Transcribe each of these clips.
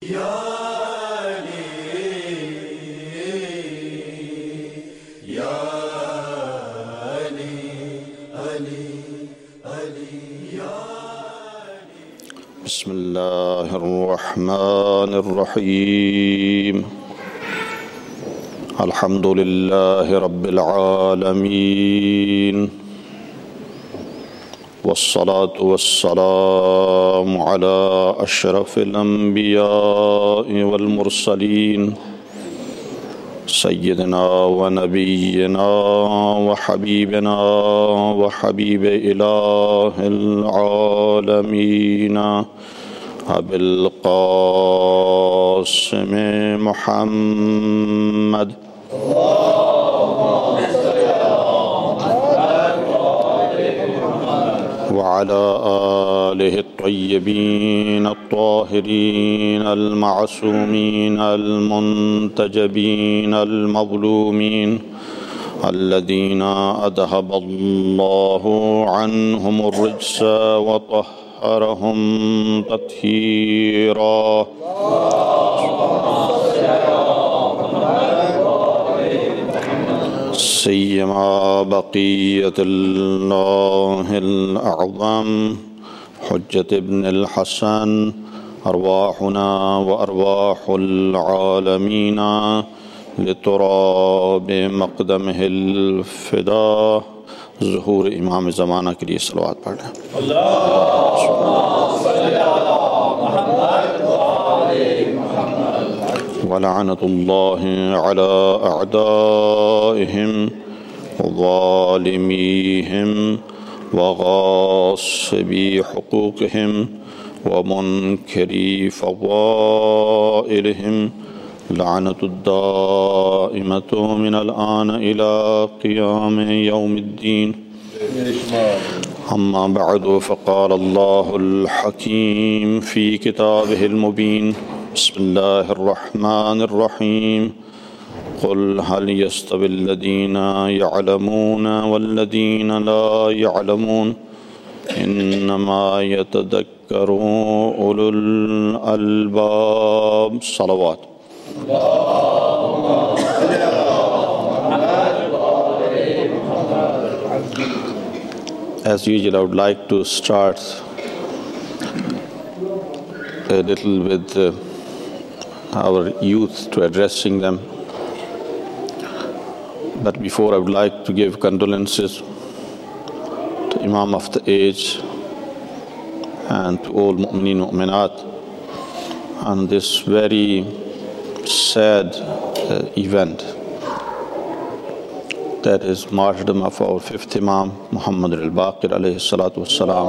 بسم اللہ الرحمن الرحیم الحمد للہ رب العالمین والصلاة والسلام على اشرف الانبیاء والمرسلین سیدنا ونبینا وحبیبنا وحبیب الہ العالمین ابی القاسم محمد وعلى آلہ الطیبین الطاہرین المعصومین المنتجبین المظلومین الذین اذهب اللہ عنہم الرجس وطہرہم تطہیرا سیما بقیت اللہ الاعظم حجت ابن الحسن ارواحنا وارواح العالمین لتراب مقدمہ الفدا ظہور امام زمانہ کے لیے صلوات پڑھ لیں۔ ولعنت اللہ علی اعدائہم وظالمیہم وغاصبی حقوقہم ومنکری فضائلہم لعنت الدائمۃ من الآن الى قیام یوم الدین اما بعد فقال اللہ الحکیم فی کتابہ المبین بسم اللہ الرحمن الرحیم قل هل يستوي الذين يعلمون والذين لا يعلمون انما يتذكر اولو الالباب صلوات۔ As usual, I would like to start a little with our youth, to addressing them. But before, I would like to give condolences to Imam of the age and to all mu'mineen mu'minat on this very sad event, that is martyrdom of our fifth Imam, Muhammad al-Baqir alayhi salatu wassalam.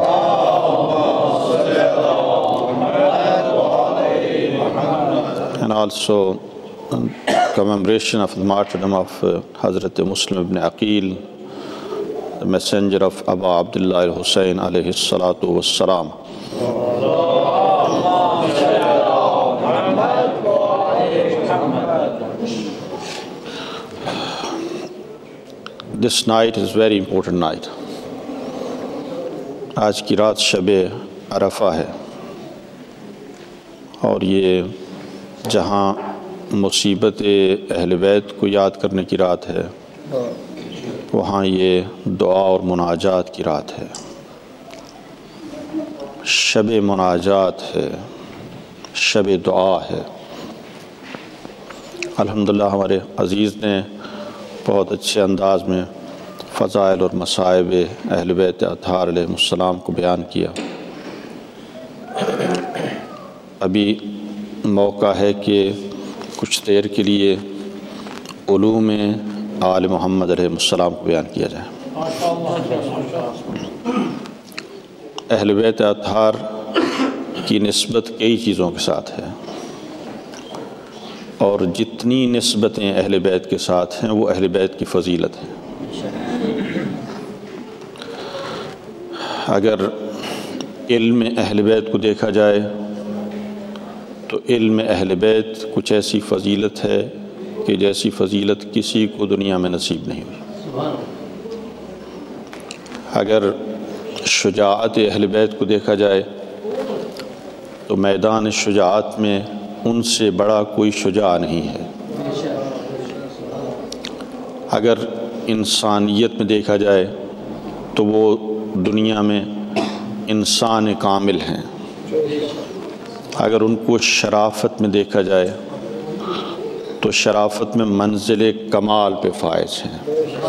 And also commemoration of the martyrdom of Hazrat Muslim ibn Aqil, the messenger of Aba Abdullah al-Husayn alayhi salatu wassalam. This night is a very important night. آج کی رات شب عرفہ ہے، اور یہ جہاں مصیبت اہل بیت کو یاد کرنے کی رات ہے، وہاں یہ دعا اور مناجات کی رات ہے، شب مناجات ہے، شب دعا ہے۔ الحمدللہ ہمارے عزیز نے بہت اچھے انداز میں فضائل اور مصائب اہل بیت اطہار علیہ السلام کو بیان کیا۔ ابھی موقع ہے کہ کچھ دیر کے لیے علوم آل محمد علیہ السلام کو بیان کیا جائے۔ اہل بیت اطہار کی نسبت کئی چیزوں کے ساتھ ہے، اور جتنی نسبتیں اہل بیت کے ساتھ ہیں وہ اہل بیت کی فضیلت ہے۔ اگر علم اہل بیت کو دیکھا جائے تو علم اہل بیت کچھ ایسی فضیلت ہے کہ جیسی فضیلت کسی کو دنیا میں نصیب نہیں ہوئی۔ اگر شجاعت اہل بیت کو دیکھا جائے تو میدان شجاعت میں ان سے بڑا کوئی شجاع نہیں ہے۔ اگر انسانیت میں دیکھا جائے تو وہ دنیا میں انسان کامل ہیں، اگر ان کو شرافت میں دیکھا جائے تو شرافت میں منزل کمال پہ فائز ہیں۔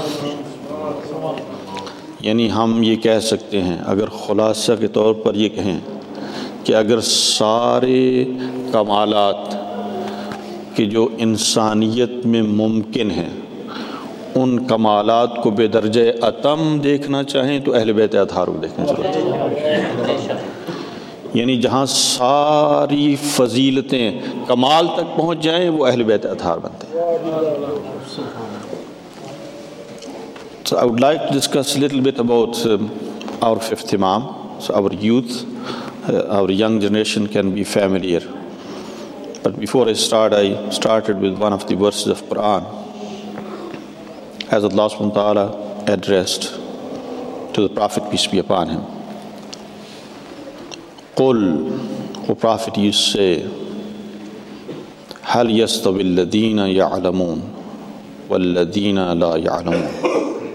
یعنی ہم یہ کہہ سکتے ہیں، اگر خلاصہ کے طور پر یہ کہیں کہ اگر سارے کمالات کہ جو انسانیت میں ممکن ہیں ان کمالات کو بے درجہ اتم دیکھنا چاہیں تو اہل بیت اطہار کو دیکھنا چاہیے۔ یعنی جہاں ساری فضیلتیں کمال تک پہنچ جائیں وہ اہل بیت اطہار بنتے ہیں۔ So I would like to discuss a little bit about our fifth Imam, so our youth, our young generation can be familiar. But before I started with one of the verses of Quran, as Allah subhanahu wa ta'ala addressed to the Prophet, peace be upon him. Qul, O Prophet, you say, Hal yastawi alladhina ya'lamun walladhina la ya'lamun.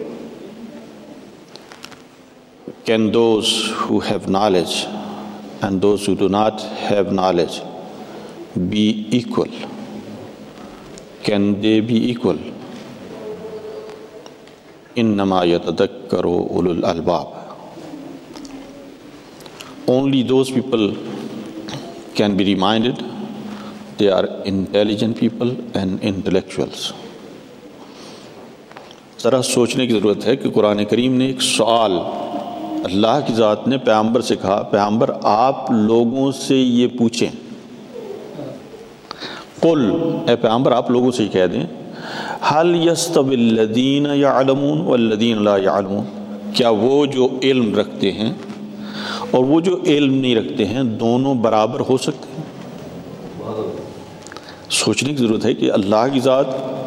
Can those who have knowledge and those who do not have knowledge be equal? Can they be equal? Innama yatadakkaru ulul albab. Only those people can be reminded. They are intelligent people and intellectuals. ذرا سوچنے کی ضرورت ہے کہ قرآن کریم نے ایک سوال اللہ کی ذات نے پیغمبر سے کہا، پیغمبر آپ لوگوں سے یہ پوچھیں، قل، اے پیغمبر آپ لوگوں سے یہ کہہ دیں، حل یستوی الذین یعلمون والذین لا یعلمون، کیا وہ جو علم رکھتے ہیں اور وہ جو علم نہیں رکھتے ہیں دونوں برابر ہو سکتے ہیں؟ سوچنے کی ضرورت ہے کہ اللہ کی ذات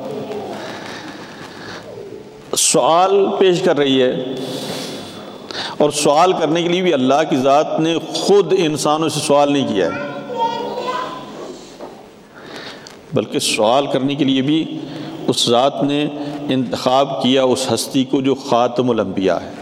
سوال پیش کر رہی ہے، اور سوال کرنے کے لیے بھی اللہ کی ذات نے خود انسانوں سے سوال نہیں کیا ہے، بلکہ سوال کرنے کے لیے بھی اس ذات نے انتخاب کیا اس ہستی کو جو خاتم الانبیاء ہے۔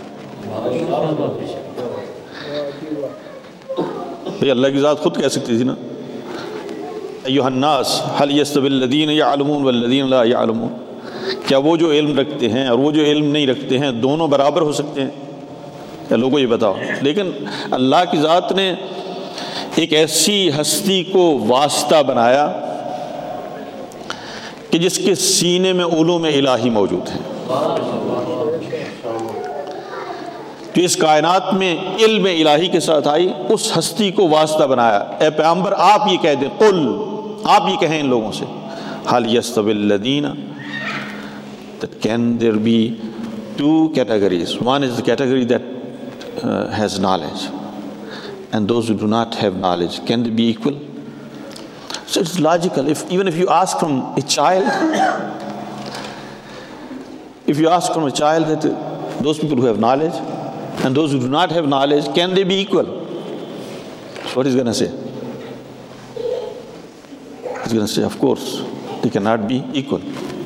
بھئی اللہ کی ذات خود کہہ سکتی تھی نا، ایھا الناس ھل یستوی الذین یعلمون والذین لا یعلمون، کیا وہ جو علم رکھتے ہیں اور وہ جو علم نہیں رکھتے ہیں دونوں برابر ہو سکتے ہیں؟ کیا لوگوں یہ بتاؤ۔ لیکن اللہ کی ذات نے ایک ایسی ہستی کو واسطہ بنایا کہ جس کے سینے میں علوم الہی موجود ہیں، جو اس کائنات میں علم الہی کے ساتھ آئی، اس ہستی کو واسطہ بنایا۔ اے پیغمبر آپ یہ کہہ دیں، قل، آپ یہ کہیں ان لوگوں سے، حل یستوی الذین، that can there be two categories. One is the category that has knowledge, and those who do not have knowledge, can they be equal? So it's logical. Even if you ask from a child, if you ask from a child that those people who have knowledge and those who do not have knowledge, can they be equal? So what is going to say? He's going to say, of course, they cannot be equal.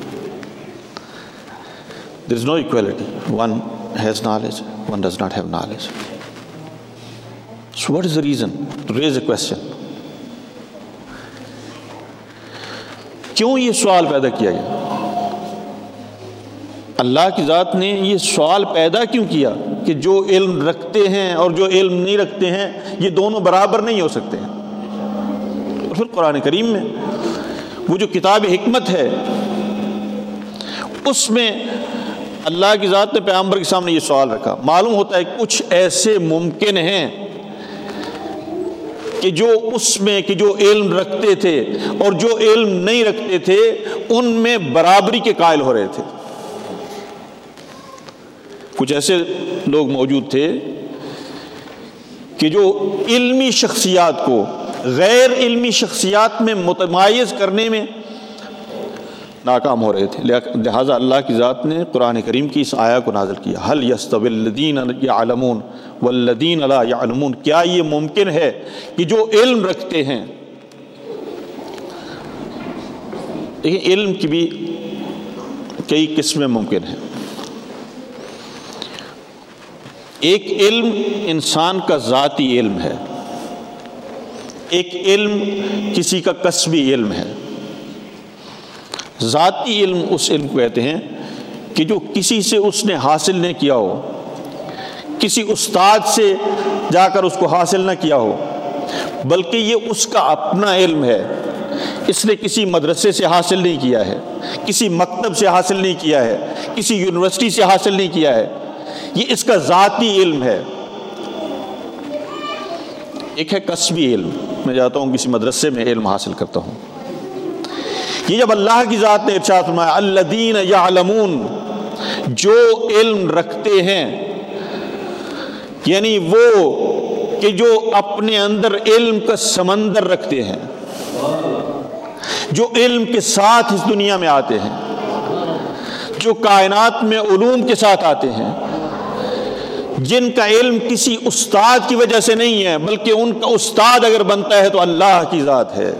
There is no equality. One has knowledge, one does not have knowledge. So what is the reason? To raise a question. کیوں یہ سوال پیدا کیا گیا؟ اللہ کی ذات نے یہ سوال پیدا کیوں کیا کہ جو علم رکھتے ہیں اور جو علم نہیں رکھتے ہیں یہ دونوں برابر نہیں ہو سکتے ہیں؟ اور پھر قرآن کریم میں وہ جو کتاب حکمت ہے اس میں اللہ کی ذات نے پیغمبر کے سامنے یہ سوال رکھا۔ معلوم ہوتا ہے کچھ ایسے ممکن ہیں کہ جو اس میں کہ جو علم رکھتے تھے اور جو علم نہیں رکھتے تھے ان میں برابری کے قائل ہو رہے تھے۔ کچھ ایسے لوگ موجود تھے کہ جو علمی شخصیات کو غیر علمی شخصیات میں متمایز کرنے میں ناکام ہو رہے تھے، لہٰذا اللہ کی ذات نے قرآن کریم کی اس آیہ کو نازل کیا، حل یستوی الذین یعلمون والذین لا یعلمون، کیا یہ ممکن ہے کہ جو علم رکھتے ہیں دیکھیں علم کی بھی کئی قسمیں ممکن ہیں. ایک علم انسان کا ذاتی علم ہے، ایک علم کسی کا کسبی علم ہے. ذاتی علم اس علم کو کہتے ہیں کہ جو کسی سے اس نے حاصل نہیں کیا ہو، کسی استاد سے جا کر اس کو حاصل نہ کیا ہو، بلکہ یہ اس کا اپنا علم ہے. اس نے کسی مدرسے سے حاصل نہیں کیا ہے، کسی مکتب سے حاصل نہیں کیا ہے، کسی یونیورسٹی سے حاصل نہیں کیا ہے، یہ اس کا ذاتی علم ہے. ایک ہے کسبی علم، میں جاتا ہوں کسی مدرسے میں علم حاصل کرتا ہوں. یہ جب اللہ کی ذات نے ارشاد فرمایا الذین یعلمون، جو علم رکھتے ہیں، یعنی وہ کہ جو اپنے اندر علم کا سمندر رکھتے ہیں، جو علم کے ساتھ اس دنیا میں آتے ہیں، جو کائنات میں علوم کے ساتھ آتے ہیں، جن کا علم کسی استاد کی وجہ سے نہیں ہے بلکہ ان کا استاد اگر بنتا ہے تو اللہ کی ذات ہے،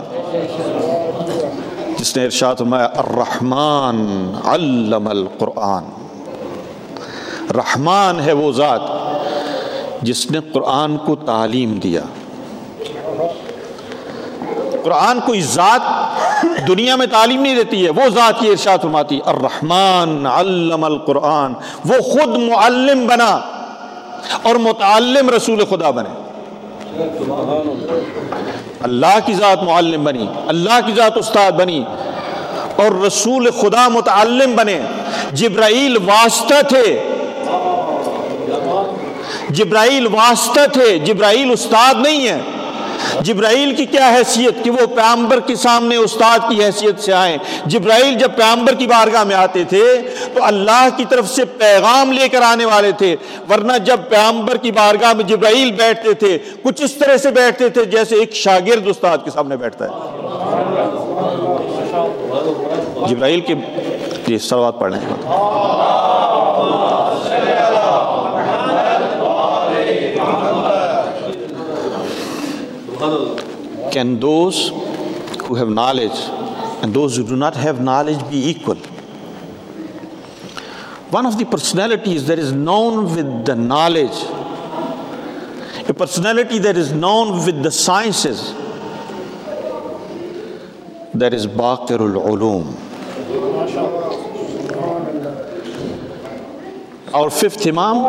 جس نے ارشاد فرمایا الرحمن علم القرآن. رحمان ہے وہ ذات جس نے قرآن کو تعلیم دیا. قرآن کوئی ذات دنیا میں تعلیم نہیں دیتی ہے، وہ ذات یہ ارشاد فرماتی ہے الرحمن علم القرآن. وہ خود معلم بنا اور متعلم رسول خدا بنے. اللہ کی ذات معلم بنی، اللہ کی ذات استاد بنی اور رسول خدا متعلم بنے. جبرائیل واسطہ تھے، جبرائیل واسطہ تھے، جبرائیل استاد نہیں ہے. جبرائیل کی کیا حیثیت کہ وہ پیغمبر کے سامنے استاد کی حیثیت سے آئیں. جبرائیل جب پیغمبر کی بارگاہ میں آتے تھے تو اللہ کی طرف سے پیغام لے کر آنے والے تھے، ورنہ جب پیغمبر کی بارگاہ میں جبرائیل بیٹھتے تھے کچھ اس طرح سے بیٹھتے تھے جیسے ایک شاگرد استاد کے سامنے بیٹھتا ہے. جبرائیل کے صلوات پڑھ لیں. Can those who have knowledge and those who do not have knowledge be equal? One of the personalities that is known with the knowledge, a personality that is known with the sciences, that is Baqirul Ulum. Our fifth Imam,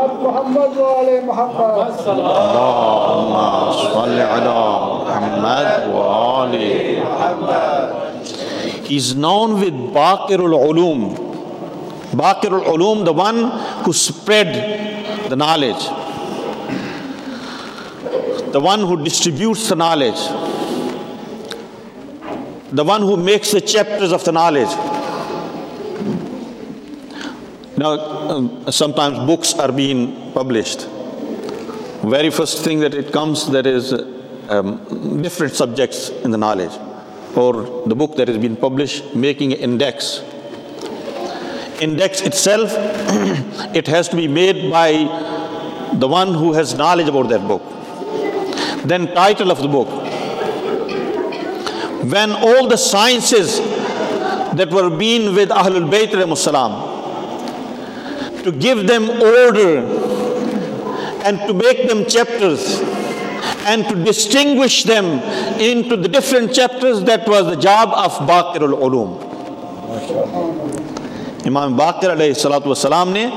Allahumma salli ala Muhammad wa ali Muhammad. He is known with Baqirul Ulum. Baqirul Ulum, the one who spread the knowledge, the one who distributes the knowledge, the one who makes the chapters of the knowledge. Now, sometimes books are being published. Very first thing that it comes, there is different subjects in the knowledge. Or the book that has been published, making an index. Index itself, it has to be made by the one who has knowledge about that book. Then title of the book. When all the sciences that were being with Ahlul Bayt alayhimus salam, to give them order and to make them chapters and to distinguish them into the different chapters, that was the job of Baqirul Ulum. Imam Baqir alayhi salatu wasalam ne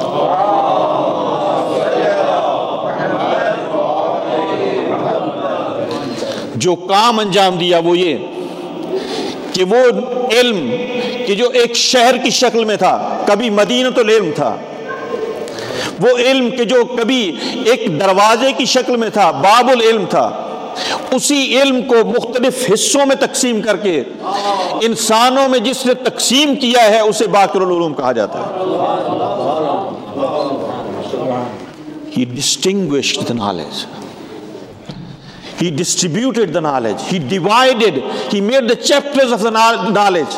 جو کام انجام دیا وہ یہ کہ وہ علم کہ جو ایک شہر کی شکل میں تھا، کبھی مدینۃ العلم تھا، وہ علم کہ جو کبھی ایک دروازے کی شکل میں تھا، باب العلم تھا، اسی علم کو مختلف حصوں میں تقسیم کر کے انسانوں میں جس نے تقسیم کیا ہے اسے باقر العلوم کہا جاتا ہے. He distinguished the knowledge. He distributed the knowledge. He divided. He made the chapters of the knowledge.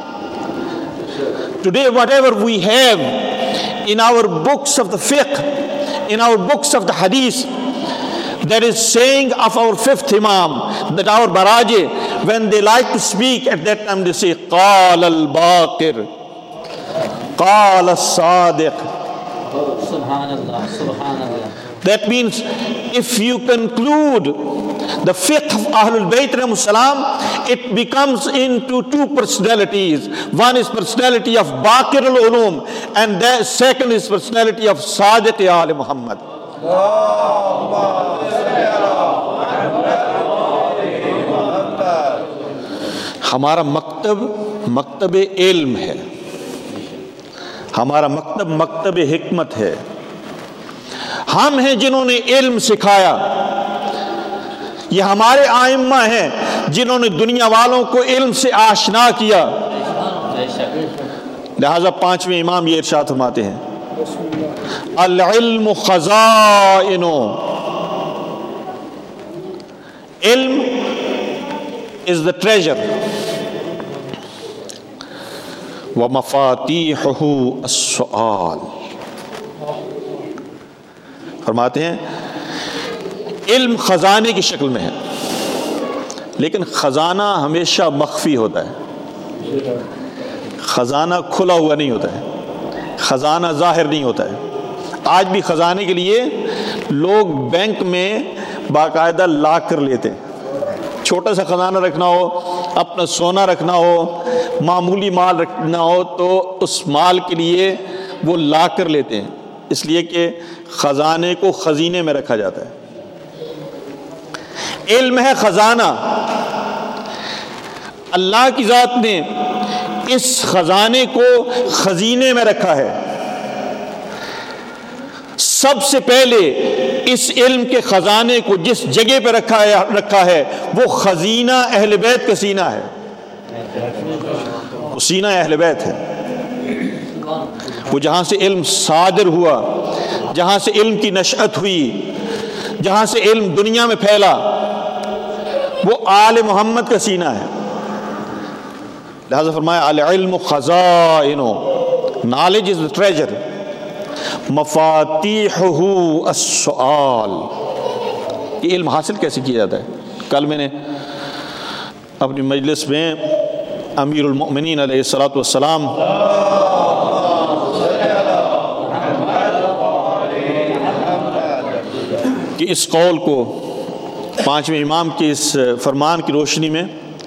Today, whatever we have in our books of the fiqh, in our books of the hadith, that is saying of our fifth Imam, that our Baraje, when they like to speak, at that time they say قال الباقر قال الصادق. Subhanallah, Subhanallah. That means if you conclude the fiqh of Ahlul Bayt alayhimus salam, it becomes into two personalities. One is personality of Baqir al-Ulum, and the second is personality of Sadiq Ali Muhammad. ہمارا مکتب علم ہے، ہمارا مکتب حکمت ہے. ہم ہیں جنہوں نے علم سکھایا. یہ ہمارے ائمہ ہیں جنہوں نے دنیا والوں کو علم سے آشنا کیا. لہذا پانچویں امام یہ ارشاد فرماتے ہیں العلم خزائن. علم is the treasure. وَمَفَاتِيحُهُ السُّؤَالِ. فرماتے ہیں علم خزانے کی شکل میں ہے، لیکن خزانہ ہمیشہ مخفی ہوتا ہے. خزانہ کھلا ہوا نہیں ہوتا ہے، خزانہ ظاہر نہیں ہوتا ہے. آج بھی خزانے کے لیے لوگ بینک میں باقاعدہ لاک کر لیتے ہیں. چھوٹا سا خزانہ رکھنا ہو، اپنا سونا رکھنا ہو، معمولی مال رکھنا ہو، تو اس مال کے لیے وہ لاک کر لیتے ہیں، اس لیے کہ خزانے کو خزینے میں رکھا جاتا ہے. علم ہے خزانہ. اللہ کی ذات نے اس خزانے کو خزینے میں رکھا ہے. سب سے پہلے اس علم کے خزانے کو جس جگہ پہ رکھا ہے وہ خزینہ اہل بیت کا سینہ ہے. وہ سینہ اہل بیت ہے. وہ جہاں سے علم صادر ہوا، جہاں سے علم کی نشأت ہوئی، جہاں سے علم دنیا میں پھیلا، وہ آل محمد کا سینہ ہے. لہذا فرمایا العلم خزائن. knowledge is the treasure. مفاتیحہ السؤال. یہ علم حاصل کیسے کیا جاتا ہے؟ کل میں نے اپنی مجلس میں امیر المؤمنین علیہ الصلوۃ والسلام کہ اس قول کو پانچویں امام کے اس فرمان کی روشنی میں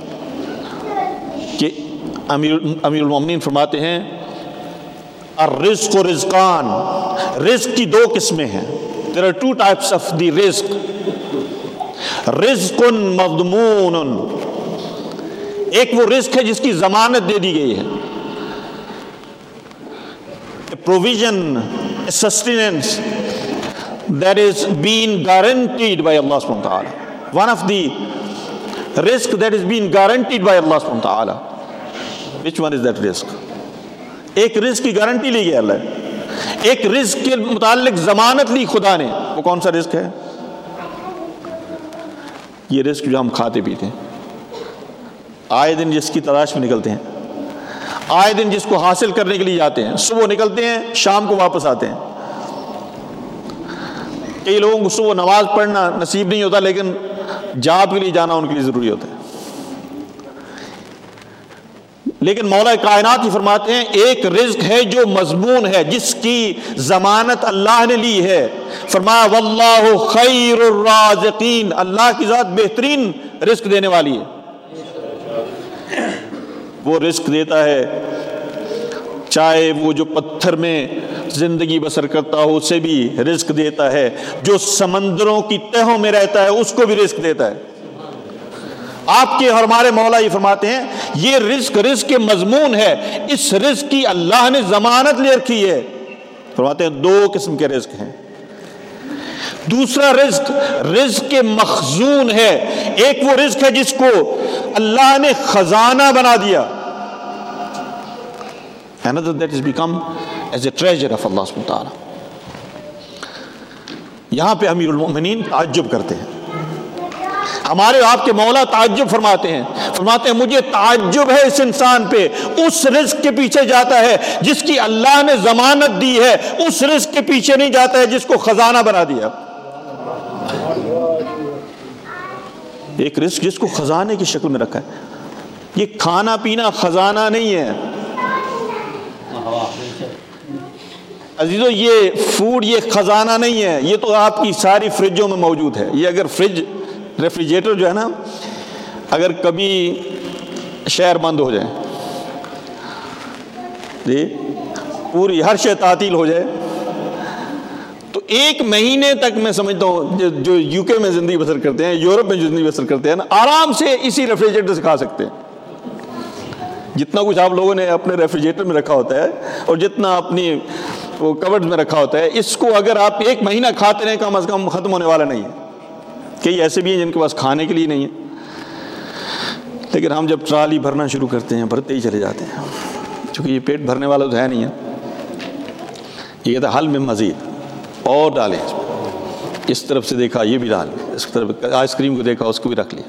کہ امیر المؤمنین فرماتے ہیں الرزق و رزقان. رزق کی دو قسمیں ہیں. There are two types of the رزق. رزق مضمون. ایک وہ رزق ہے جس کی ضمانت دے دی گئی ہے. A provision, a sustenance that is being guaranteed by Allah subhanahu wa ta'ala. One of the risk that is being guaranteed by Allah subhanahu wa ta'ala. Which one is that risk? ایک رزق کی guarantee لی گئی اللہ ہے، ایک رزق کے متعلق ضمانت لی خدا نے. وہ کون سا رزق ہے؟ یہ رزق جو ہم کھاتے پیتے ہیں، آئے دن جس کی تلاش میں نکلتے ہیں، آئے دن جس کو حاصل کرنے کے لیے جاتے ہیں. صبح نکلتے ہیں، شام کو واپس آتے ہیں. کئی لوگوں کو صبح نماز پڑھنا نصیب نہیں ہوتا، لیکن جاب کے لیے جانا ان کے لیے ضروری ہوتا ہے. لیکن مولا کائنات ہی فرماتے ہیں ایک رزق ہے جو مضمون ہے، جس کی ضمانت اللہ نے لی ہے. فرمایا واللہ خیر الرازقین. اللہ کی ذات بہترین رزق دینے والی ہے. وہ رزق دیتا ہے چاہے وہ جو پتھر میں زندگی بسر کرتا ہو اسے بھی رزق دیتا ہے، جو سمندروں کی تہوں میں رہتا ہے اس کو بھی رزق دیتا ہے. آپ کے اور ہمارے مولا یہ فرماتے ہیں یہ رزق کے مضمون ہے. اس رزق کی اللہ نے ضمانت لے رکھی ہے. فرماتے ہیں دو قسم کے رزق ہیں. دوسرا رزق کے مخزون ہے. ایک وہ رزق ہے جس کو اللہ نے خزانہ بنا دیا. Another that has become as a treasure of Allah subhanahu wa ta'ala. یہاں پہ امیر المؤمنین تعجب کرتے ہیں. ہمارے آپ کے مولا تعجب فرماتے ہیں مجھے تعجب ہے اس انسان پہ، اس رزق کے پیچھے جاتا ہے جس کی اللہ نے ضمانت دی ہے، اس رزق کے پیچھے نہیں جاتا ہے جس کو خزانہ بنا دیا. ایک رزق جس کو خزانے کی شکل میں رکھا ہے. یہ کھانا پینا خزانہ نہیں ہے عزیزو، یہ فوڈ یہ خزانہ نہیں ہے، یہ تو آپ کی ساری فریجوں میں موجود ہے. یہ اگر ریفریجریٹر جو ہے نا، اگر کبھی شہر بند ہو جائے، جی پوری ہر شے تعطیل ہو جائے، تو 1 مہینے تک میں سمجھتا ہوں جو یو کے میں زندگی بسر کرتے ہیں، یورپ میں جو زندگی بسر کرتے ہیں نا، آرام سے اسی ریفریجریٹر سے کھا سکتے ہیں. جتنا کچھ آپ لوگوں نے اپنے ریفریجریٹر میں رکھا ہوتا ہے اور جتنا اپنی وہ کورڈ میں رکھا ہوتا ہے، اس کو اگر آپ 1 مہینہ کھاتے رہیں کم از کم ختم ہونے والا نہیں ہے. کئی ایسے بھی ہیں جن کے پاس کھانے کے لیے نہیں ہے، لیکن ہم جب ٹرالی بھرنا شروع کرتے ہیں بھرتے ہی چلے جاتے ہیں، چونکہ یہ پیٹ بھرنے والا تو ہے نہیں ہے. یہ کہتا ہے حل میں مزید اور ڈالیں، اس طرف سے دیکھا یہ بھی ڈال، اس طرف آئس کریم کو دیکھا اس کو بھی رکھ لیا.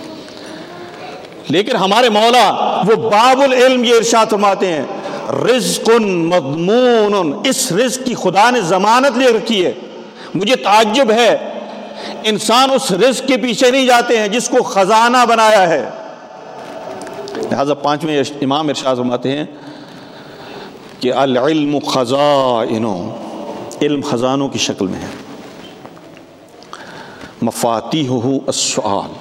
لیکن ہمارے مولا وہ باب العلم یہ ارشاد فرماتے ہیں رزق مضمون، اس رزق کی خدا نے ضمانت لے رکھی ہے. مجھے تعجب ہے انسان اس رزق کے پیچھے نہیں جاتے ہیں جس کو خزانہ بنایا ہے. لہذا 5ویں امام ارشاد فرماتے ہیں کہ العلم خزائن، علم خزانوں کی شکل میں ہے. مفاتیحہ السؤال،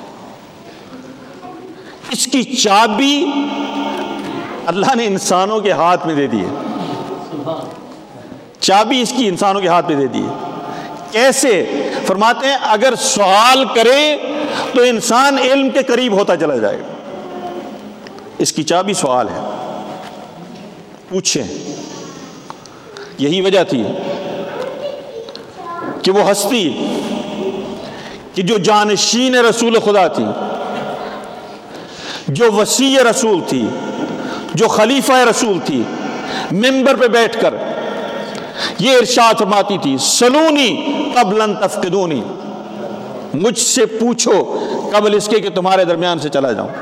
اس کی چابی اللہ نے انسانوں کے ہاتھ میں دے دی ہے. چابی اس کی انسانوں کے ہاتھ میں دے دی ہے. کیسے؟ فرماتے ہیں اگر سوال کرے تو انسان علم کے قریب ہوتا چلا جائے گا. اس کی چابی سوال ہے، پوچھیں. یہی وجہ تھی کہ وہ ہستی کہ جو جانشین رسول خدا تھی، جو وصی رسول تھی، جو خلیفہ رسول تھی، منبر پہ بیٹھ کر یہ ارشاد فرماتی تھی سلونی قبل ان تفقدونی، مجھ سے پوچھو قبل اس کے کہ تمہارے درمیان سے چلا جاؤں.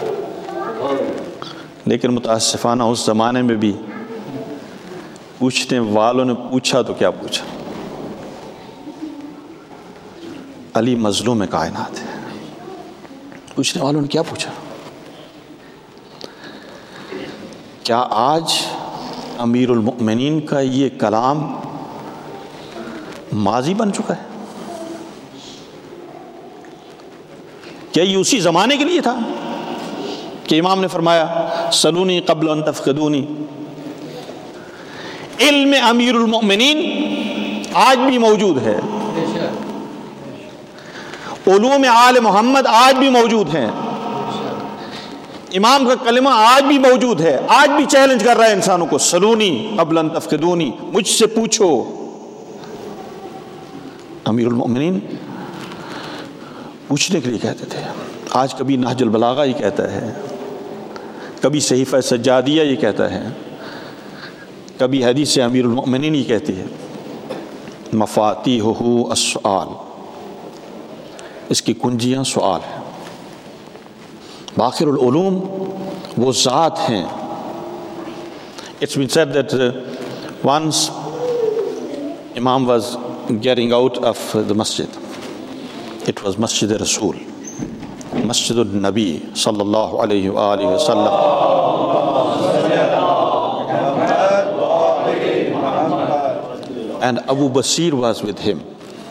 لیکن متاسفانہ اس زمانے میں بھی پوچھنے والوں نے پوچھا تو کیا پوچھا. علی مظلوم کائنات ہے، پوچھنے والوں نے کیا پوچھا. کیا آج امیر المؤمنین کا یہ کلام ماضی بن چکا ہے؟ کیا یہ اسی زمانے کے لیے تھا کہ امام نے فرمایا سلونی قبل ان تفقدونی؟ علم امیر المؤمنین آج بھی موجود ہے، علوم آل محمد آج بھی موجود ہیں، امام کا کلمہ آج بھی موجود ہے، آج بھی چیلنج کر رہا ہے انسانوں کو سلونی قبل ان تفقدونی، مجھ سے پوچھو. امیر المؤمنین پوچھنے کے لیے کہتے تھے. آج کبھی نہج البلاغہ یہ کہتا ہے، کبھی صحیفہ سجادیہ یہ کہتا ہے، کبھی حدیث امیر المؤمنین یہ کہتی ہے مفاتیحہ السؤال، اس کی کنجیاں سوال ہیں. باقر العلوم وہ ذات ہیں. It's been said that once Imam was getting out of the masjid. It was Masjid Rasul, Masjid al-Nabi sallallahu alayhi wa alihi wa sallam. And Abu Basir was with him.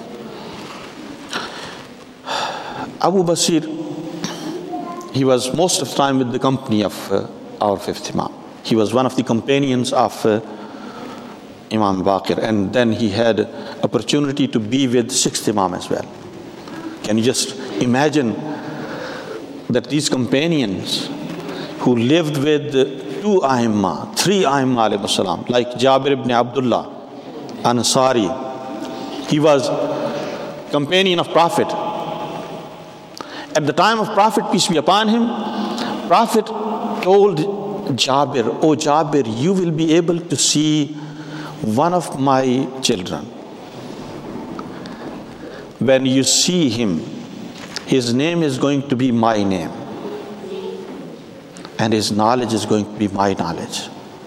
Abu Basir, he was most of the time with the company of our fifth Imam. He was one of the companions of Imam Baqir, and then he had opportunity to be with sixth Imam as well. Can you just imagine that these companions who lived with 2 Aimma, 3 Aimma alayhi salam, like Jabir ibn Abdullah Ansari, he was companion of Prophet. At the time of Prophet, peace be upon him, Prophet told Jabir, "Oh Jabir, you will be able to see one of my children. When you see him, his name is going to be my name, and his knowledge is going to be my knowledge.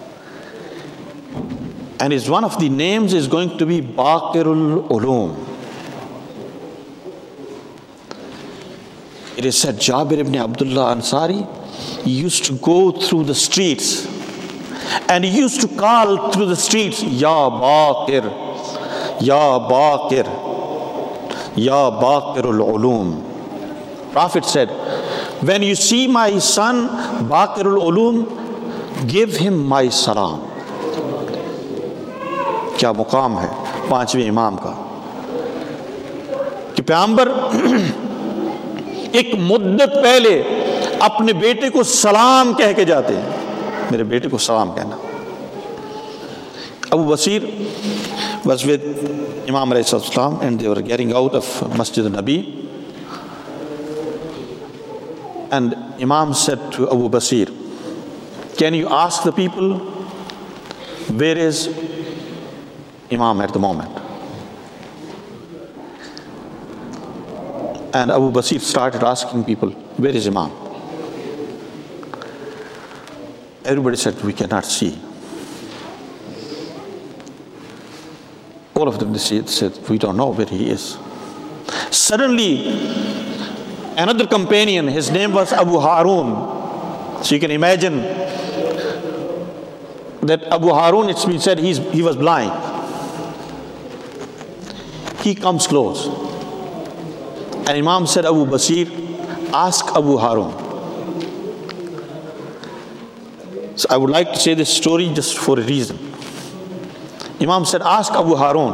And one of the names is going to be Baqirul Ulum." It it is said Jabir ibn Abdullah Ansari, he used to go through the streets and he used to call through the streets, Ya Baqir, Ya Baqir, Ya Baqirul Ulum. Prophet said, when you see my son Baqirul Ulum, give him my salam. क्या मुकाम है पांचवें इमाम का कि पैगंबर एक मुद्दत पहले अपने बेटे को सलाम कह के जाते हैं, मेरे बेटे को सलाम कहना. Abu Basir was with Imam alayhi salam and they were getting out of Masjid al-Nabi, and Imam said to Abu Basir, can you ask the people where is Imam at the moment? And Abu Basir started asking people, where is Imam? Everybody said, we cannot see. All of them said, we don't know where he is. Suddenly, another companion, his name was Abu Harun. So you can imagine that Abu Harun, it's been said, he was blind. He comes close. And Imam said, Abu Basir, ask Abu Harun. So I would like to say this story just for a reason. Imam said, ask Abu Harun.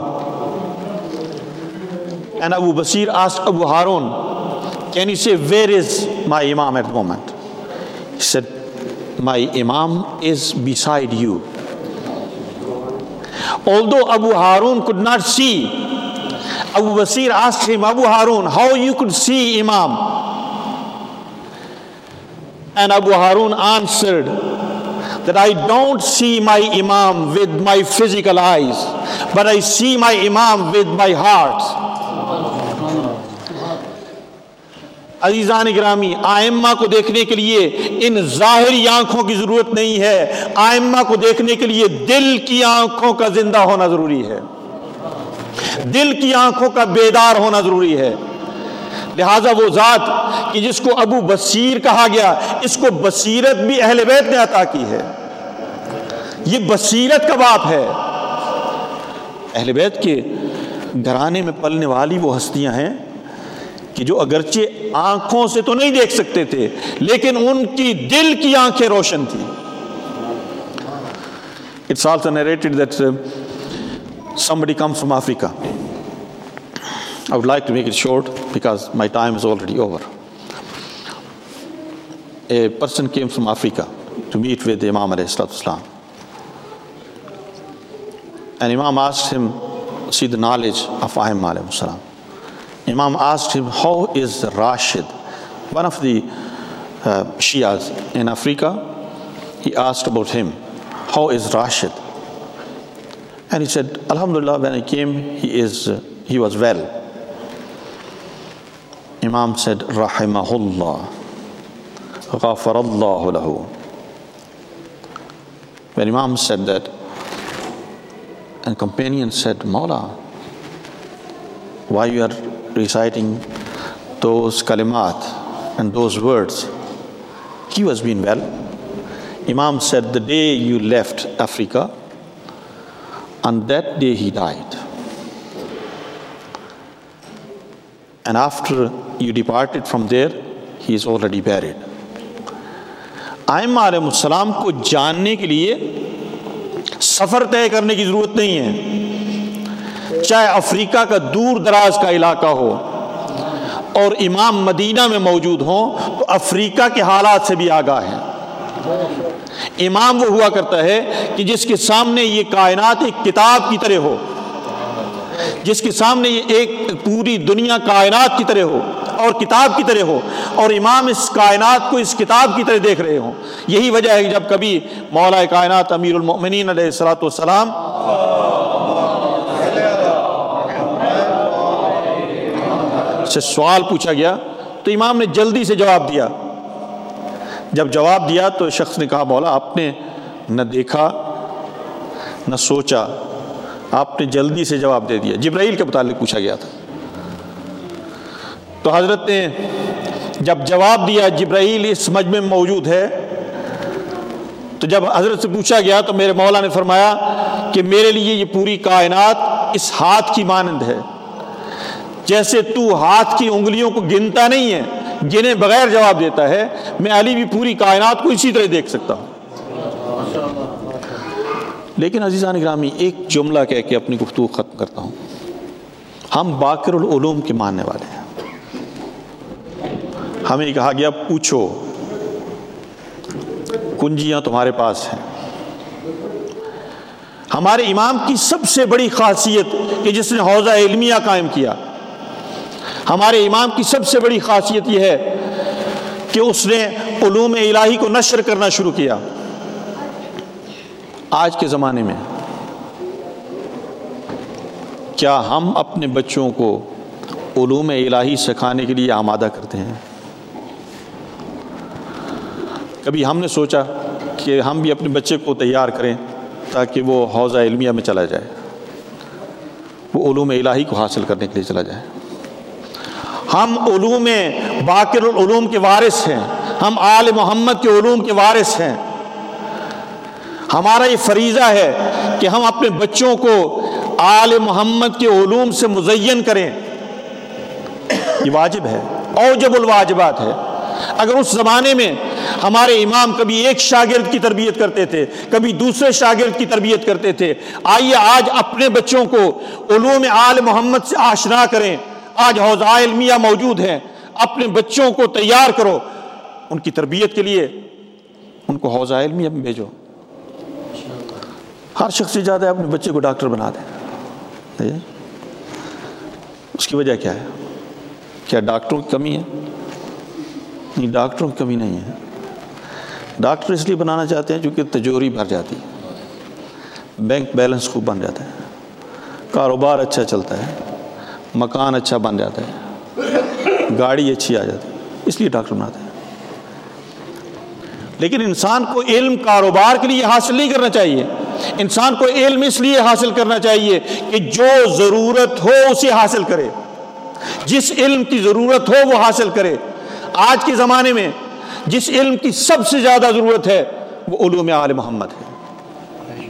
And Abu Basir asked Abu Harun, can you say, where is my Imam at the moment? He said, my Imam is beside you. Although Abu Harun could not see, Abu Basir asked him, Abu Harun, how you could see Imam? And Abu Harun answered that I don't see my Imam with my physical eyes, but I see my Imam with my heart. अज़ीज़ान गिरामी, आइम्मा को देखने के लिए इन ज़ाहिरी आँखों की ज़रूरत नहीं है, आइम्मा को देखने के लिए दिल की आँखों का जिंदा होना ज़रूरी है, दिल की आँखों का बेदार होना ज़रूरी है. लिहाजा वो ज़ात कि जिसको अबू बसीर कहा गया, इसको बसीरत भी अहले बैत ने अता की है. ये बसीरत का बाप है. अहले बैत के घराने में पलने वाली वो हस्तियां हैं कि जो अगरचे आंखों से तो नहीं देख सकते थे, लेकिन उनकी दिल की आंखें रोशन थी. It's also narrated that somebody comes from Africa. I would like to make it short because my time is already over. A person came from Africa to meet with Imam alayhi salatu wasalam. And Imam asked him, see the knowledge of A'immah alayhi salam. Imam asked him, how is Rashid, one of the Shias in Africa? He asked about him, how is Rashid? And he said, Alhamdulillah, when I came, he was well. Imam said, Rahimahullah, Ghafarallahu lahu. When Imam said that, and companion said, Mawla, why you are reciting those kalimat and those words? He was being well. Imam said, the day you left Africa, on that day he died. And after you departed from there, he is already buried. आइम्मा अलैहिस्सलाम को जानने के लिए सफ़र तय करने की ज़रूरत नहीं है. चाहे अफ्रीका का दूर दराज का इलाका हो और इमाम मदीना में मौजूद हो, तो अफ्रीका के हालात से भी आगाह है. इमाम वो हुआ करता है कि जिसके सामने ये कायनात एक किताब की तरह हो, जिसके सामने ये एक पूरी दुनिया कायनात की तरह हो और किताब की तरह हो, और इमाम इस कायनात को इस किताब की तरह देख रहे हो. यही वजह है कि जब कभी मौला कायनात अमीरुल मोमिनीन अलैहिस्सलातु वस्सलाम से सवाल पूछा गया तो इमाम ने जल्दी से जवाब दिया. जब जवाब दिया तो शख्स ने कहा, मौला आपने न देखा न सोचा, आपने जल्दी से जवाब दे दिया. जिब्राइल के मुतालिक पूछा गया था. तो हजरत ने جب جواب دیا جبرائیل اس مجمع میں موجود ہے، تو جب حضرت سے پوچھا گیا تو میرے مولا نے فرمایا کہ میرے لیے یہ پوری کائنات اس ہاتھ کی مانند ہے، جیسے تو ہاتھ کی انگلیوں کو گنتا نہیں ہے، گنے بغیر جواب دیتا ہے، میں علی بھی پوری کائنات کو اسی طرح دیکھ سکتا ہوں۔ لیکن عزیزان گرامی، ایک جملہ کہہ کے اپنی گفتگو ختم کرتا ہوں۔ ہم باقر العلوم کے ماننے والے ہیں۔ ہمیں کہا گیا پوچھو، کنجیاں تمہارے پاس ہیں۔ ہمارے امام کی سب سے بڑی خاصیت کہ جس نے حوضہ علمیہ قائم کیا، ہمارے امام کی سب سے بڑی خاصیت یہ ہے کہ اس نے علوم الہی کو نشر کرنا شروع کیا۔ آج کے زمانے میں کیا ہم اپنے بچوں کو علوم الہی سکھانے کے لیے آمادہ کرتے ہیں؟ کبھی ہم نے سوچا کہ ہم بھی اپنے بچے کو تیار کریں تاکہ وہ حوضہ علمیہ میں چلا جائے، وہ علوم الہی کو حاصل کرنے کے لیے چلا جائے؟ ہم علوم باقر العلوم کے وارث ہیں، ہم آل محمد کے علوم کے وارث ہیں۔ ہمارا یہ فریضہ ہے کہ ہم اپنے بچوں کو آل محمد کے علوم سے مزین کریں، یہ واجب ہے، اوجب الواجبات ہے۔ اگر اس زمانے میں ہمارے امام کبھی ایک شاگرد کی تربیت کرتے تھے، کبھی دوسرے شاگرد کی تربیت کرتے تھے، آئیے آج اپنے بچوں کو علوم آل محمد سے آشنا کریں۔ آج حوضہ علمیہ موجود ہیں، اپنے بچوں کو تیار کرو ان کی تربیت کے لیے، ان کو حوضہ علمیہ میں بھیجو۔ ہر شخص سے زیادہ اپنے بچے کو ڈاکٹر بنا دیں۔ اس کی وجہ کیا ہے؟ کیا ڈاکٹروں کی کمی ہے؟ نہیں، ڈاکٹروں کی کمی نہیں ہے۔ ڈاکٹر اس لیے بنانا چاہتے ہیں کیونکہ تجوری بھر جاتی ہے، بینک بیلنس خوب بن جاتا ہے، کاروبار اچھا چلتا ہے، مکان اچھا بن جاتا ہے، گاڑی اچھی آ جاتی ہے، اس لیے ڈاکٹر بناتے ہیں۔ لیکن انسان کو علم کاروبار کے لیے حاصل نہیں کرنا چاہیے، انسان کو علم اس لیے حاصل کرنا چاہیے کہ جو ضرورت ہو اسے حاصل کرے، جس علم کی ضرورت ہو وہ حاصل کرے۔ آج کے زمانے میں جس علم کی سب سے زیادہ ضرورت ہے وہ علوم آل محمد ہے۔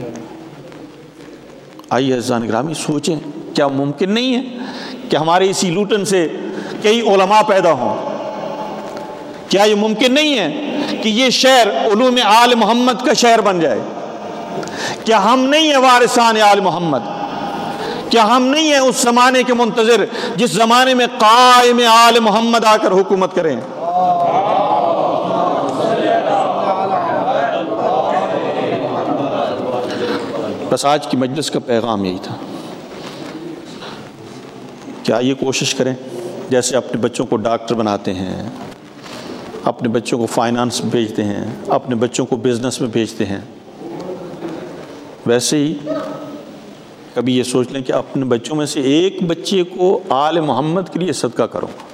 آئیے عزیزان گرامی سوچیں، کیا ممکن نہیں ہے کہ ہمارے اسی لوٹن سے کئی علماء پیدا ہوں؟ کیا یہ ممکن نہیں ہے کہ یہ شہر علوم آل محمد کا شہر بن جائے؟ کیا ہم نہیں ہیں وارثان آل محمد؟ کیا ہم نہیں ہیں اس زمانے کے منتظر جس زمانے میں قائم آل محمد آ کر حکومت کریں؟ بس آج کی مجلس کا پیغام یہی تھا کہ آئیے کوشش کریں، جیسے اپنے بچوں کو ڈاکٹر بناتے ہیں، اپنے بچوں کو فائنانس میں بھیجتے ہیں، اپنے بچوں کو بزنس میں بھیجتے ہیں، ویسے ہی کبھی یہ سوچ لیں کہ اپنے بچوں میں سے ایک بچے کو آل محمد کے لیے صدقہ کروں گا،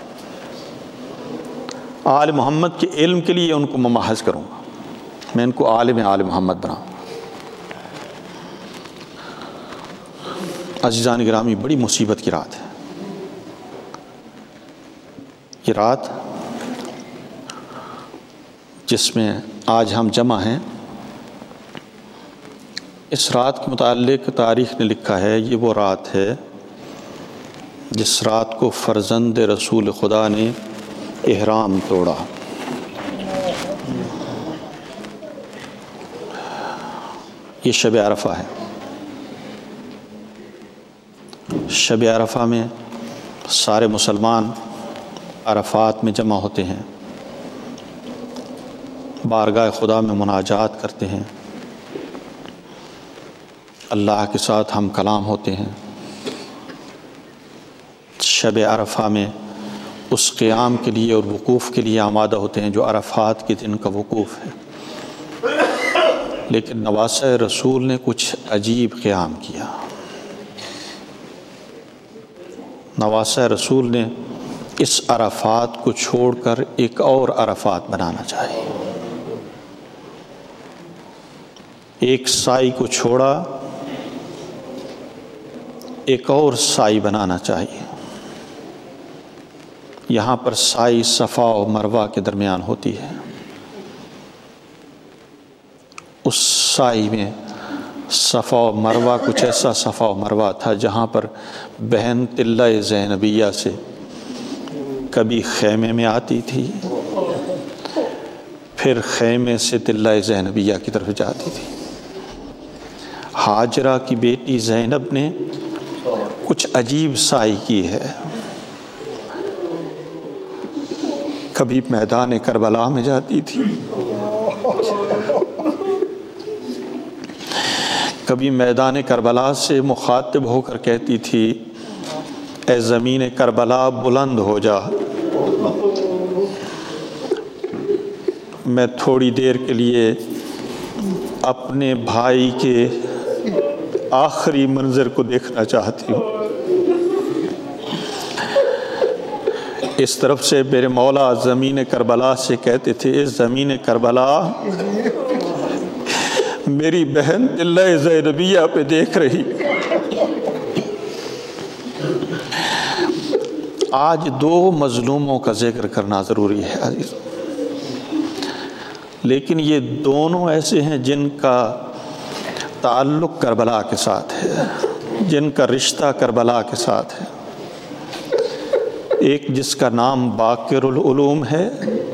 آل محمد کے علم کے لیے ان کو ممحض کروں گا، میں ان کو عالم آل محمد بناؤں۔ عزیزان گرامی، بڑی مصیبت کی رات ہے یہ رات جس میں آج ہم جمع ہیں۔ اس رات کے متعلق تاریخ نے لکھا ہے، یہ وہ رات ہے جس رات کو فرزند رسول خدا نے احرام توڑا۔ یہ شب عرفہ ہے۔ شب عرفہ میں سارے مسلمان عرفات میں جمع ہوتے ہیں، بارگاہ خدا میں مناجات کرتے ہیں، اللہ کے ساتھ ہم کلام ہوتے ہیں۔ شب عرفہ میں اس قیام کے لیے اور وقوف کے لیے آمادہ ہوتے ہیں جو عرفات کے دن کا وقوف ہے۔ لیکن نواسہ رسول نے کچھ عجیب قیام کیا۔ نواسہ رسول نے اس عرفات کو چھوڑ کر ایک اور عرفات بنانا چاہیے۔ ایک سائی کو چھوڑا، ایک اور سائی بنانا چاہیے۔ یہاں پر سائی صفا و مروہ کے درمیان ہوتی ہے. اس سائی میں صفا و مروہ کچھ ایسا صفا و مروہ تھا جہاں پر بہن طلہ زینبیہ سے کبھی خیمے میں آتی تھی، پھر خیمے سے طلہ زینبیہ کی طرف جاتی تھی. ہاجرہ کی بیٹی زینب نے کچھ عجیب سائی کی ہے. کبھی میدان کربلا میں جاتی تھی، کبھی میدان کربلا سے مخاطب ہو کر کہتی تھی اے زمین کربلا بلند ہو جا، میں تھوڑی دیر کے لیے اپنے بھائی کے آخری منظر کو دیکھنا چاہتی ہوں. اس طرف سے میرے مولا زمین کربلا سے کہتے تھے اے زمین کربلا میری بہن طلہ زینبیہ پہ دیکھ رہی. آج دو مظلوموں کا ذکر کرنا ضروری ہے عزیز، لیکن یہ دونوں ایسے ہیں جن کا تعلق کربلا کے ساتھ ہے، جن کا رشتہ کربلا کے ساتھ ہے. ایک جس کا نام باقر العلوم ہے،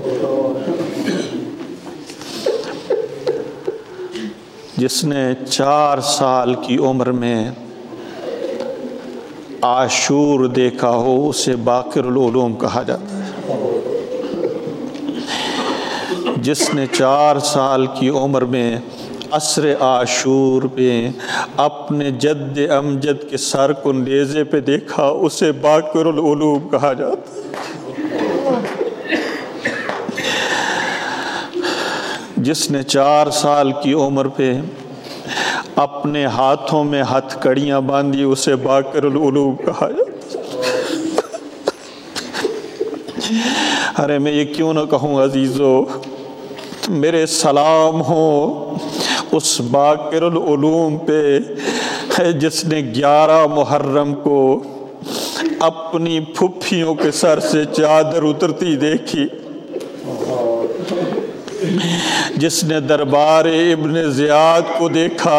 جس نے 4 سال کی عمر میں عاشور دیکھا ہو، اسے باقر العلوم کہا جاتا ہے. جس نے 4 سال کی عمر میں عصر عاشور میں اپنے جد امجد کے سر کو نیزے پہ دیکھا، اسے باقر العلوم کہا جاتا ہے. جس نے 4 سال کی عمر پہ اپنے ہاتھوں میں ہتھ کڑیاں باندھی، اسے باقر العلوم کہا جاتا ہے. ارے میں یہ کیوں نہ کہوں عزیزو، میرے سلام ہو اس باقر العلوم پہ جس نے 11 محرم کو اپنی پھپھیوں کے سر سے چادر اترتی دیکھی، جس نے دربار ابن زیاد کو دیکھا،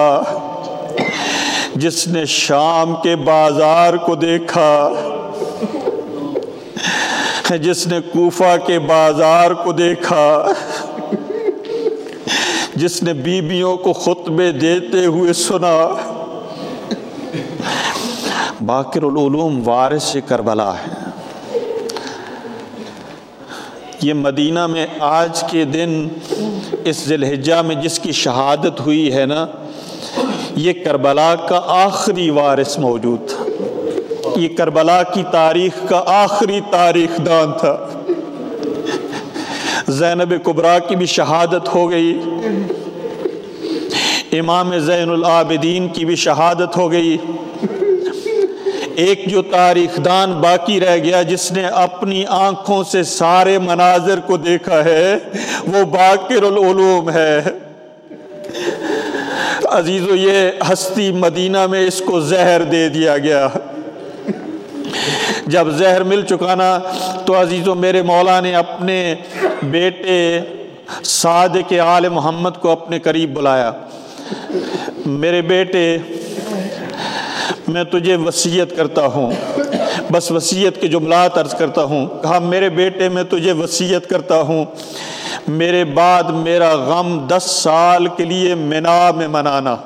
جس نے شام کے بازار کو دیکھا، جس نے کوفہ کے بازار کو دیکھا، جس نے بیویوں کو خطبے دیتے ہوئے سنا. باقر العلوم وارث کربلا ہے. یہ مدینہ میں آج کے دن اس ذی الحجہ میں جس کی شہادت ہوئی ہے نا، یہ کربلا کا آخری وارث موجود تھا. یہ کربلا کی تاریخ کا آخری تاریخ دان تھا. زینب کبریٰ کی بھی شہادت ہو گئی، امام زین العابدین کی بھی شہادت ہو گئی. ایک جو تاریخ دان باقی رہ گیا جس نے اپنی آنکھوں سے سارے مناظر کو دیکھا ہے، وہ باقر العلوم ہے. عزیزو، یہ ہستی مدینہ میں اس کو زہر دے دیا گیا. جب زہر مل چکا نا تو عزیزو میرے مولا نے اپنے بیٹے صادق آل محمد کو اپنے قریب بلایا. میرے بیٹے، میں تجھے وصیت کرتا ہوں، بس وصیت کے جملات عرض کرتا ہوں. کہا میرے بیٹے میں تجھے وصیت کرتا ہوں، میرے بعد میرا غم 10 سال کے لیے منا میں منانا.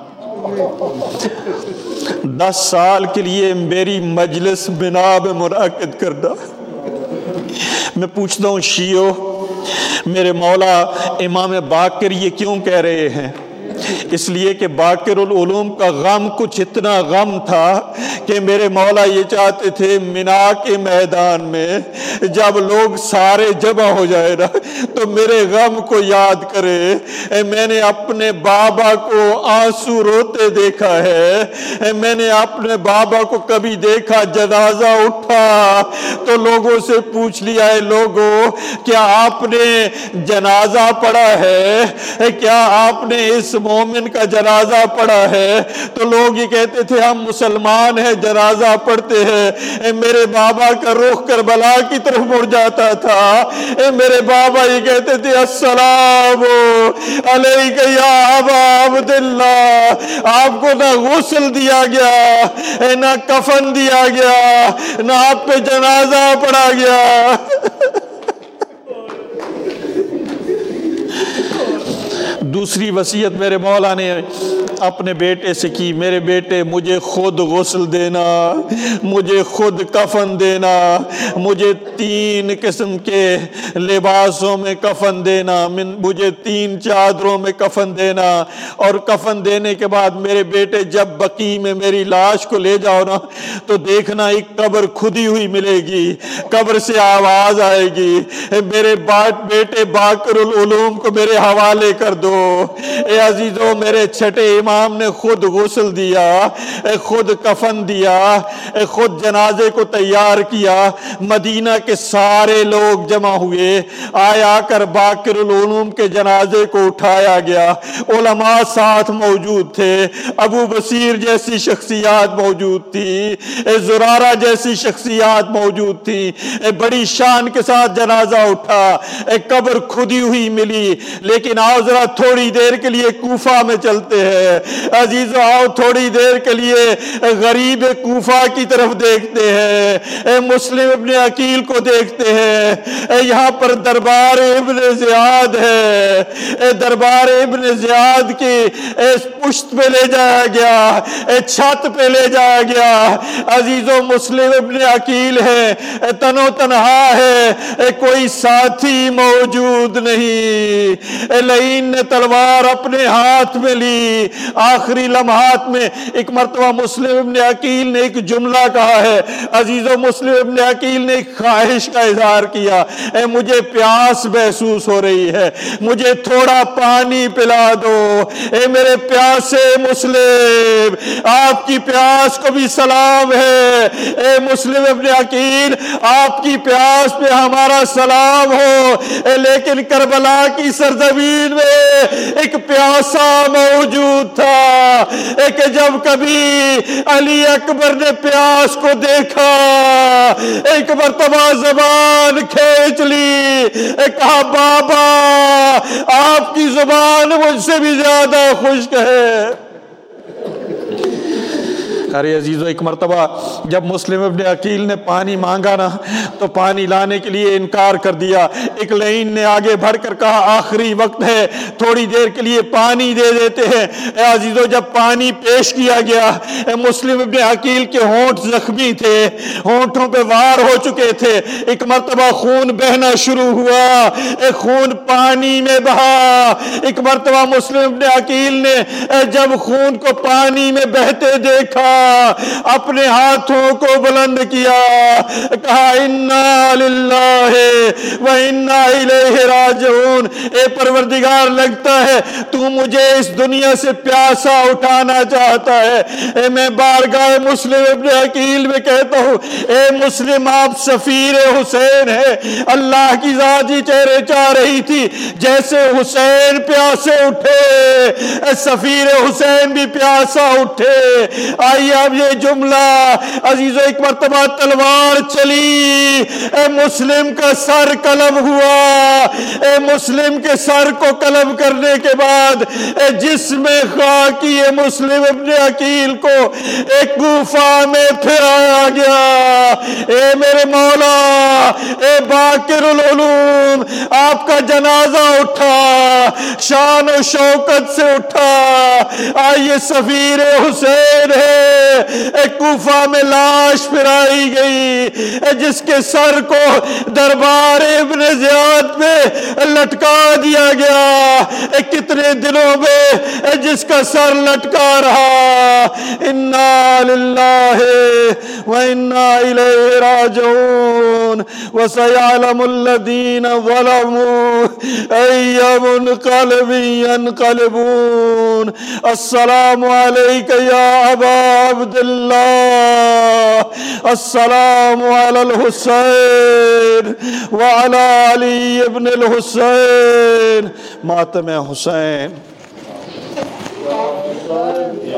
10 سال کے لیے میری مجلس منا میں منعقد کرنا. میں پوچھتا ہوں شیعو، میرے مولا امام باقر یہ کیوں کہہ رہے ہیں؟ اس لیے کہ باقر العلوم کا غم کچھ اتنا غم تھا کہ میرے مولا یہ چاہتے تھے منا کے میدان میں جب لوگ سارے جمع ہو جائے نا تو میرے غم کو یاد کرے. میں نے اپنے بابا کو آنسو روتے دیکھا ہے. میں نے اپنے بابا کو کبھی دیکھا جنازہ اٹھا تو لوگوں سے پوچھ لیا ہے لوگوں کیا آپ نے جنازہ پڑھا ہے؟ کیا آپ نے اس مومن کا جنازہ پڑھا ہے؟ تو لوگ یہ کہتے تھے ہم مسلمان ہیں، جنازہ پڑھتے ہیں میرے بابا کا رخ کربلا کی طرف مڑ جاتا تھا. میرے بابا یہ کہتے تھے السلام علیک یا ابا عبداللہ. آپ کو نہ غسل دیا گیا نہ کفن دیا گیا نہ آپ پہ جنازہ پڑھا گیا. دوسری وصیت میرے مولا نے اپنے بیٹے سے کی, میرے بیٹے مجھے خود غسل دینا, مجھے خود کفن دینا, مجھے 3 قسم کے لباسوں میں کفن دینا, مجھے 3 چادروں میں کفن دینا, اور کفن دینے کے بعد میرے بیٹے جب بقیع میں میری لاش کو لے جاؤ نا تو دیکھنا ایک قبر کھدی ہوئی ملے گی, قبر سے آواز آئے گی میرے بیٹے باقر العلوم کو میرے حوالے کر دو. اے عزیزو, میرے چھٹے امام نے خود غسل دیا, خود کفن دیا, خود جنازے کو تیار کیا. مدینہ کے سارے لوگ جمع ہوئے, آ کر باقر العلوم کے جنازے کو اٹھایا گیا. علماء ساتھ موجود تھے, ابو بصیر جیسی شخصیات موجود تھی, زرارہ جیسی شخصیات موجود تھی. بڑی شان کے ساتھ جنازہ اٹھا, قبر کھدی ہوئی ملی. لیکن آؤ ذرا تھوڑی دیر کے لیے کوفہ میں چلتے ہیں. عزیزو آؤ تھوڑی دیر کے لیے غریب کوفہ کی طرف دیکھتے ہیں, مسلم ابن عقیل کو دیکھتے ہیں. یہاں پر دربار ابن زیاد ہے, دربار ابن زیاد کی پشت پہ لے جایا گیا, چھت پہ لے جایا گیا. عزیزو مسلم ابن عقیل ہے, تنو تنہا ہے, کوئی ساتھی موجود نہیں. لعین نے تلوار اپنے ہاتھ میں لی. آخری لمحات میں ایک مرتبہ مسلم ابن عقیل نے ایک جملہ کہا ہے. عزیزو مسلم ابن عقیل نے ایک خواہش کا اظہار کیا, مجھے پیاس محسوس ہو رہی ہے, مجھے تھوڑا پانی پلا دو. میرے پیاسے مسلم, آپ کی پیاس کو بھی سلام ہے. مسلم ابن عقیل, آپ کی پیاس پہ ہمارا سلام ہو. لیکن کربلا کی سرزمین میں ایک پیاسا موجود تھا, کہ جب کبھی علی اکبر نے پیاس کو دیکھا ایک مرتبہ زبان کھینچ لی, کہا بابا آپ کی زبان مجھ سے بھی زیادہ خشک ہے. ارے عزیزو, ایک مرتبہ جب مسلم ابن عقیل نے پانی مانگا نا تو پانی لانے کے لیے انکار کر دیا. ایک لعین نے آگے بڑھ کر کہا آخری وقت ہے, تھوڑی دیر کے لیے پانی دے دیتے ہیں. عزیزو جب پانی پیش کیا گیا, مسلم ابن عقیل کے ہونٹ زخمی تھے, ہونٹوں پہ وار ہو چکے تھے. ایک مرتبہ خون بہنا شروع ہوا, خون پانی میں بہا. ایک مرتبہ مسلم ابن عقیل نے جب خون کو پانی میں بہتے دیکھا اپنے ہاتھوں کو بلند کیا, کہا انا للہ و انا الیہ راجعون. اے پروردگار, لگتا ہے تو مجھے اس دنیا سے پیاسا اٹھانا چاہتا ہے. میں بارگاہ مسلم ابن عقیل میں کہتا ہوں, اے مسلم آپ سفیر حسین ہے. اللہ کی ذات یہ چہرے چاہ رہی تھی جیسے حسین پیاسے اٹھے, سفیر حسین بھی پیاسا اٹھے. آئیے اب یہ جملہ عزیزو, ایک مرتبہ تلوار چلی, مسلم کا سر قلم ہوا. مسلم کے سر کو قلم کرنے کے بعد جسم خاکی مسلم ابن عقیل کو ایک کوفہ میں پھرایا گیا. اے میرے مولا, اے باقر العلوم, آپ کا جنازہ اٹھا, شان و شوکت سے اٹھا. آئیے سفیر حسین ہے, کوفہ میں لاش پھرائی گئی, جس کے سر کو دربار ابن زیاد میں لٹکا دیا گیا. کتنے دنوں میں جس کا سر لٹکا رہا. انا للہ و انا الیہ راجعون. وسيعلم الذين ظلموا أي منقلب ينقلبون. السلام عليك يا أبا عبد الله. السلام على الحسين وعلى علي بن الحسين. ماتم حسین.